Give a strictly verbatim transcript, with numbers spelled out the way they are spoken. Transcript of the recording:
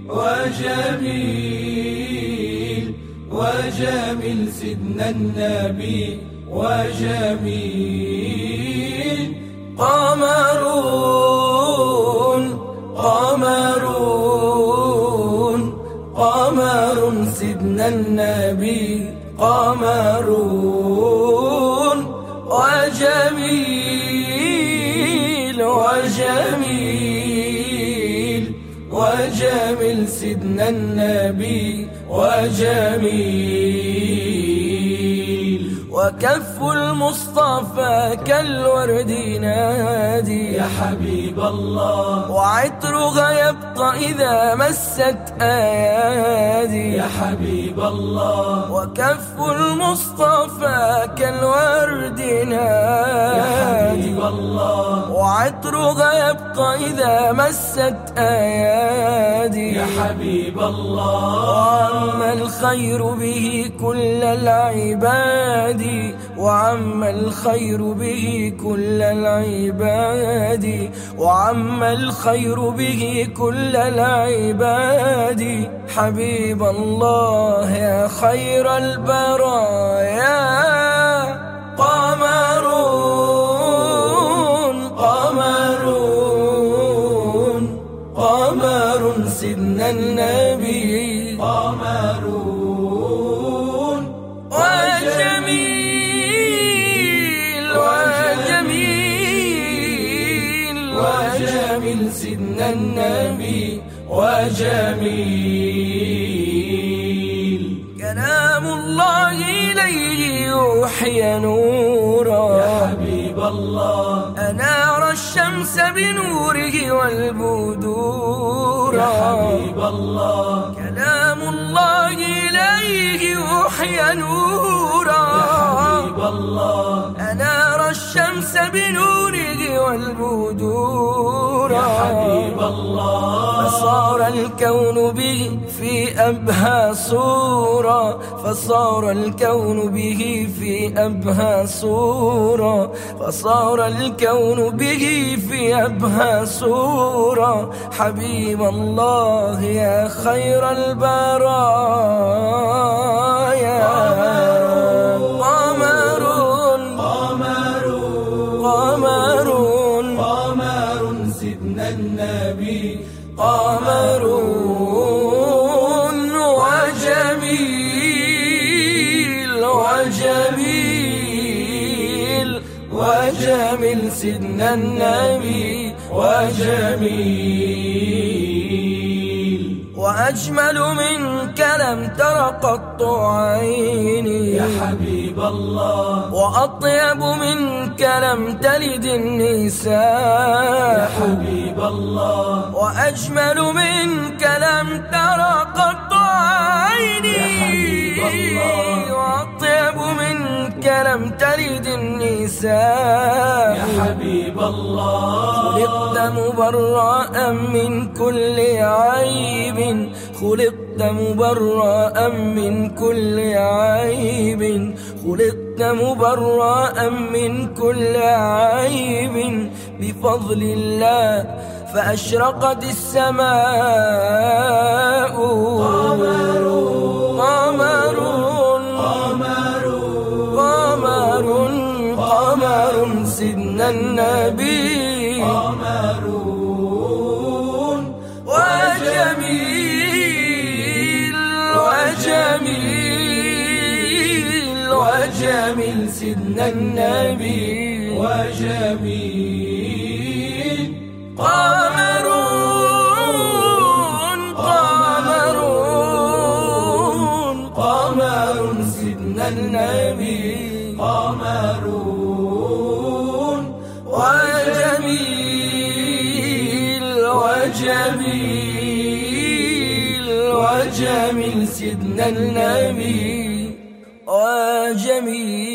وجميل وجميل سيدنا النبي وجميل. قمرون قمرون قمر سيدنا النبي قمرون. وجميل وجميل وجميل سيدنا النبي وجميل. وكف المصطفى كالورد نادي يا حبيب الله، وعطرها يبقى إذا مست أيادي يا حبيب الله. وكف المصطفى كالورد نادي يا حبيب الله، وعطرها يبقى إذا مست أيادي يا حبيب الله. وعم الخير به كل العباد، وعم الخير به كل العباد، وعم الخير به كل العباد. حبيب الله يا خير البرايا. قمرون قمرون قمر سيدنا النبي قمرون. وجميل وجميل وجميل سيدنا النبي وجميل. كلام الله إليه يوحي نورا يا حبيب الله، أنار الشمس بنوره والبدور يا حبيب الله. كلام الله إليه يوحي نورا يا حبيب الله، أنار الشمس بنوره والبدور يا حبيب الله. فصار الكون به في أبهى صورة، فصار الكون به في أبهى صورة، فصار الكون به في أبهى صورة. حبيب الله يا خير البرايا. قمر قمر قمر قمر سيدنا النبي قمرون. وجميل وجميل وجميل سيدنا النبي وجميل. وأجمل منك لم تر قط عيني يا حبيب الله، وأطيب منك لم تلد النساء يا حبيب الله. وأجمل منك لم تر قط عيني يا حبيب الله، وأطيب منك لم تلد النساء. يا حبيب الله. خلقت مبرأ من كل عيب، خلقت مبرأ من كل عيب، خلقت مبرأ من كل عيب. بفضل الله فأشرقت السماء. قمر قمر قمر قمر قمر سيدنا النبي قمرون. وجميل وجميل وجميل سيدنا النبي وجميل. قمرون قمرون قمر سيدنا النبي قمرون. وجميل وجميل وجميل سيدنا النبي وجميل.